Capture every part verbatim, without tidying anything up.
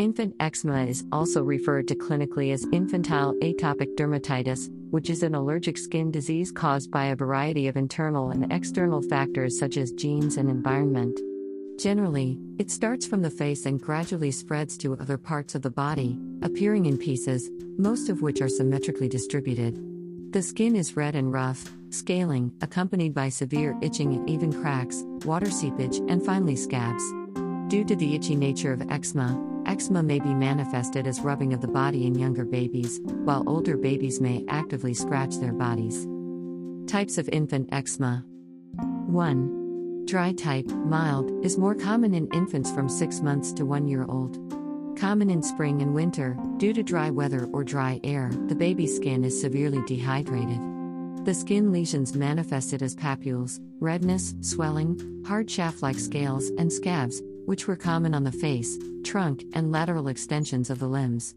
Infant eczema is also referred to clinically as infantile atopic dermatitis, which is an allergic skin disease caused by a variety of internal and external factors such as genes and environment. Generally, it starts from the face and gradually spreads to other parts of the body, appearing in pieces, most of which are symmetrically distributed. The skin is red and rough, scaling, accompanied by severe itching and even cracks, water seepage, and finally scabs. Due to the itchy nature of eczema, eczema may be manifested as rubbing of the body in younger babies, while older babies may actively scratch their bodies. Types of infant eczema. one. Dry type, mild, is more common in infants from six months to one year old. Common in spring and winter, due to dry weather or dry air, the baby's skin is severely dehydrated. The skin lesions manifested as papules, redness, swelling, hard shaft-like scales, and scabs, which were common on the face, trunk, and lateral extensions of the limbs.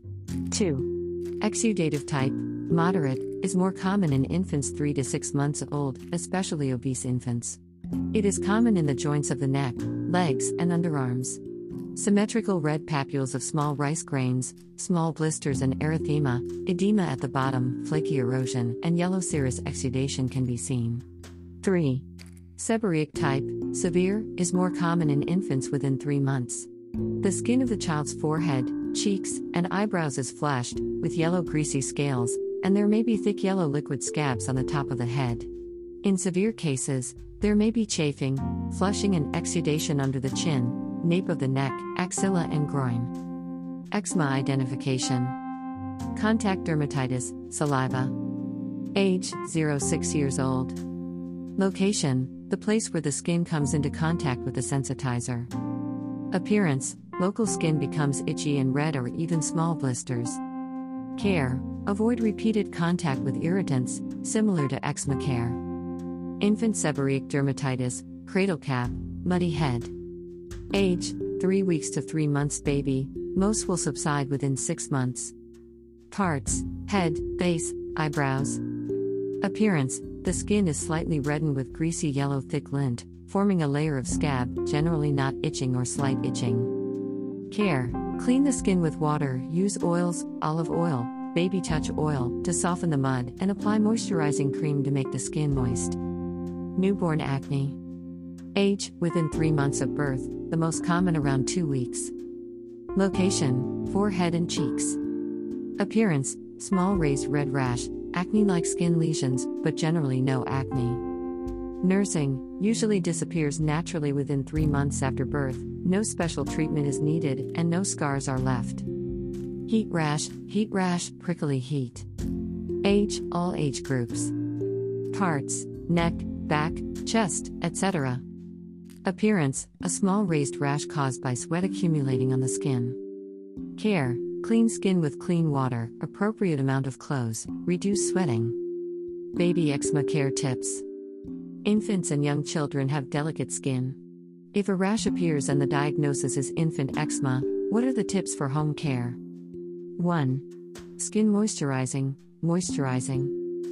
two. Exudative type, moderate, is more common in infants three to six months old, especially obese infants. It is common in the joints of the neck, legs, and underarms. Symmetrical red papules of small rice grains, small blisters and erythema, edema at the bottom, flaky erosion, and yellow serous exudation can be seen. three. Seborrheic type, severe, is more common in infants within three months. The skin of the child's forehead, cheeks, and eyebrows is flashed, with yellow greasy scales, and there may be thick yellow liquid scabs on the top of the head. In severe cases, there may be chafing, flushing and exudation under the chin, nape of the neck, axilla and groin. Eczema identification. Contact dermatitis, saliva. Age, zero to six years old. Location, the place where the skin comes into contact with the sensitizer. Appearance, local skin becomes itchy and red or even small blisters. Care, avoid repeated contact with irritants, similar to eczema care. Infant seborrheic dermatitis, cradle cap, muddy head. Age, three weeks to three months baby, most will subside within six months. Parts, head, face, eyebrows. Appearance, the skin is slightly reddened with greasy yellow thick lint, forming a layer of scab, generally not itching or slight itching. Care, clean the skin with water, use oils, olive oil, baby touch oil, to soften the mud, and apply moisturizing cream to make the skin moist. Newborn acne. Age, within three months of birth, the most common around two weeks. Location, forehead and cheeks. Appearance, small raised red rash, acne-like skin lesions, but generally no acne. Nursing, usually disappears naturally within three months after birth, no special treatment is needed, and no scars are left. Heat rash, heat rash, prickly heat. Age, all age groups. Parts, neck, back, chest, et cetera. Appearance, a small raised rash caused by sweat accumulating on the skin. Care, clean skin with clean water, appropriate amount of clothes, reduce sweating. Baby eczema care tips. Infants and young children have delicate skin. If a rash appears and the diagnosis is infant eczema, what are the tips for home care? one. Skin moisturizing, moisturizing,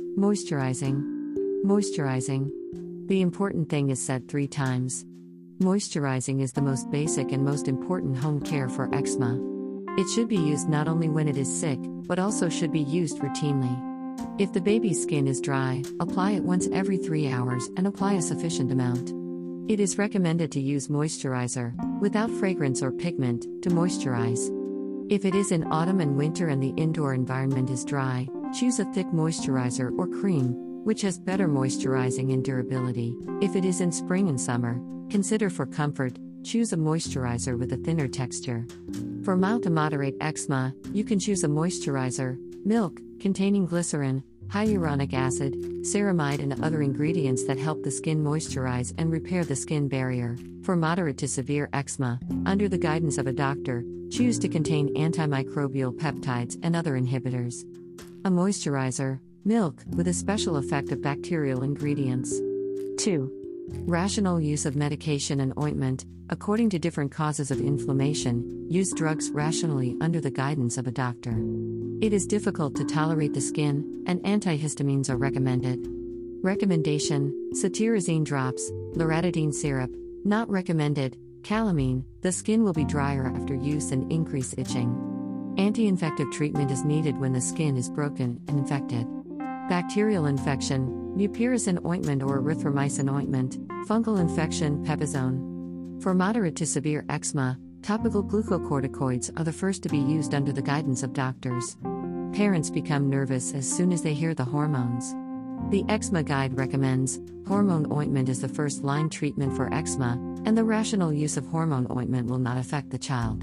moisturizing, moisturizing. The important thing is said three times. Moisturizing is the most basic and most important home care for eczema. It should be used not only when it is sick, but also should be used routinely. If the baby's skin is dry, apply it once every three hours and apply a sufficient amount. It is recommended to use moisturizer, without fragrance or pigment, to moisturize. If it is in autumn and winter and the indoor environment is dry, choose a thick moisturizer or cream, which has better moisturizing and durability. If it is in spring and summer, consider for comfort, choose a moisturizer with a thinner texture. For mild to moderate eczema, you can choose a moisturizer, milk, containing glycerin, hyaluronic acid, ceramide and other ingredients that help the skin moisturize and repair the skin barrier. For moderate to severe eczema, under the guidance of a doctor, choose to contain antimicrobial peptides and other inhibitors. A moisturizer, milk, with a special effect of bacterial ingredients. two. Rational use of medication and ointment. According to different causes of inflammation, use drugs rationally under the guidance of a doctor. It is difficult to tolerate the skin, and antihistamines are recommended. Recommendation: cetirizine drops, loratadine syrup, not recommended, Calamine, the skin will be drier after use and increase itching. Anti-infective treatment is needed when the skin is broken and infected. Bacterial infection, mupirocin ointment or erythromycin ointment, fungal infection, pepazone. For moderate to severe eczema, topical glucocorticoids are the first to be used under the guidance of doctors. Parents become nervous as soon as they hear the hormones. The Eczema Guide recommends hormone ointment is the first-line treatment for eczema, and the rational use of hormone ointment will not affect the child.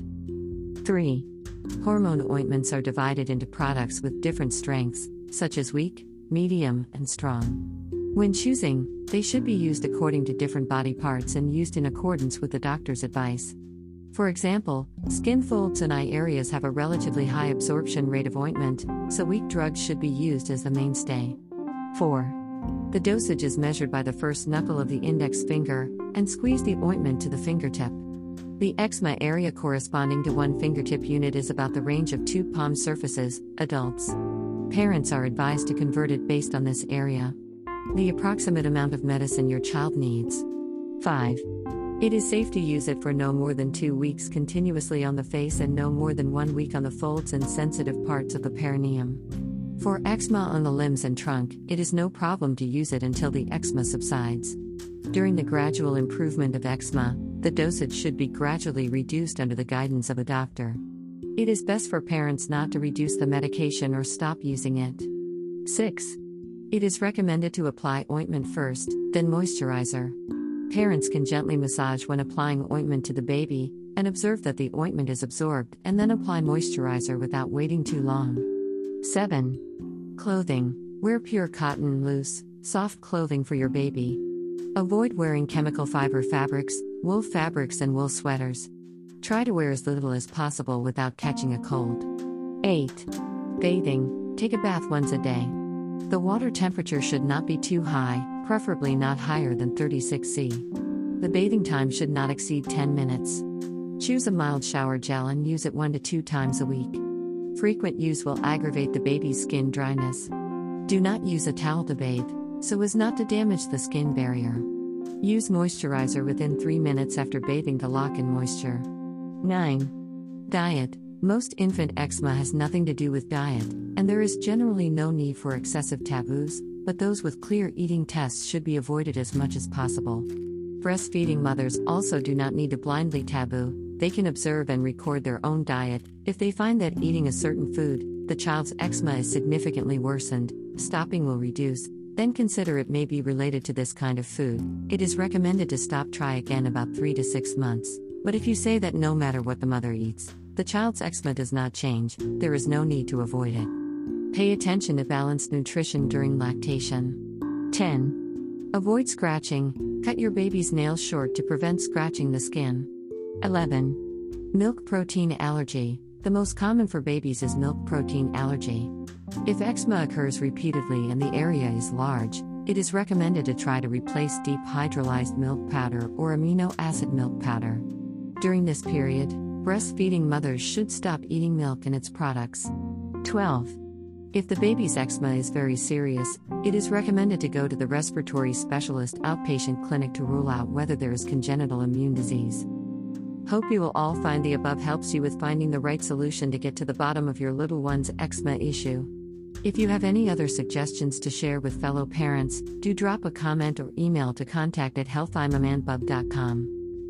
three. Hormone ointments are divided into products with different strengths, such as weak, medium, and strong. When choosing, they should be used according to different body parts and used in accordance with the doctor's advice. For example, skin folds and eye areas have a relatively high absorption rate of ointment, so weak drugs should be used as the mainstay. four. The dosage is measured by the first knuckle of the index finger, and squeeze the ointment to the fingertip. The eczema area corresponding to one fingertip unit is about the range of two palm surfaces, adults. Parents are advised to convert it based on this area. The approximate amount of medicine your child needs. five. It is safe to use it for no more than two weeks continuously on the face and no more than one week on the folds and sensitive parts of the perineum. For eczema on the limbs and trunk, it is no problem to use it until the eczema subsides. During the gradual improvement of eczema, the dosage should be gradually reduced under the guidance of a doctor. It is best for parents not to reduce the medication or stop using it. six. It is recommended to apply ointment first, then moisturizer. Parents can gently massage when applying ointment to the baby, and observe that the ointment is absorbed, and then apply moisturizer without waiting too long. seven. Clothing. Wear pure cotton, loose, soft clothing for your baby. Avoid wearing chemical fiber fabrics, wool fabrics, and wool sweaters. Try to wear as little as possible without catching a cold. eight. Bathing. Take a bath once a day. The water temperature should not be too high, preferably not higher than thirty-six Celsius. The bathing time should not exceed ten minutes. Choose a mild shower gel and use it one to two times a week. Frequent use will aggravate the baby's skin dryness. Do not use a towel to bathe, so as not to damage the skin barrier. Use moisturizer within three minutes after bathing to lock in moisture. nine. Diet. Most infant eczema has nothing to do with diet, and there is generally no need for excessive taboos, but those with clear eating tests should be avoided as much as possible. Breastfeeding mothers also do not need to blindly taboo. They can observe and record their own diet. If they find that eating a certain food, the child's eczema is significantly worsened, stopping will reduce, then consider it may be related to this kind of food. It is recommended to stop try again about three to six months. But if you say that no matter what the mother eats, the child's eczema does not change, there is no need to avoid it. Pay attention to balanced nutrition during lactation. ten. Avoid scratching. Cut your baby's nails short to prevent scratching the skin. eleven. Milk protein allergy. The most common for babies is milk protein allergy. If eczema occurs repeatedly and the area is large, it is recommended to try to replace deep hydrolyzed milk powder or amino acid milk powder. During this period, breastfeeding mothers should stop eating milk and its products. twelve. If the baby's eczema is very serious, it is recommended to go to the respiratory specialist outpatient clinic to rule out whether there is congenital immune disease. Hope you will all find the above helps you with finding the right solution to get to the bottom of your little one's eczema issue. If you have any other suggestions to share with fellow parents, do drop a comment or email to contact at health i mom and bub dot com.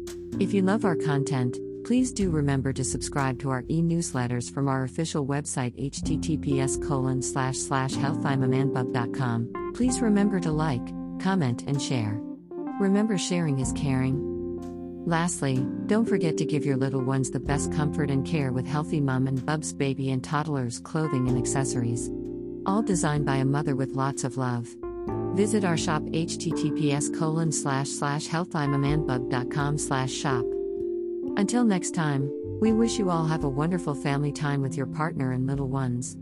If you love our content, please do remember to subscribe to our e-newsletters from our official website https colon slash slash health i mom and bub dot com. Please remember to like, comment, and share. Remember, sharing is caring. Lastly, don't forget to give your little ones the best comfort and care with Healthy Mom and Bub's baby and toddlers clothing and accessories. All designed by a mother with lots of love. Visit our shop https colon slash slash health i mom and bub dot com slash shop. Until next time, we wish you all have a wonderful family time with your partner and little ones.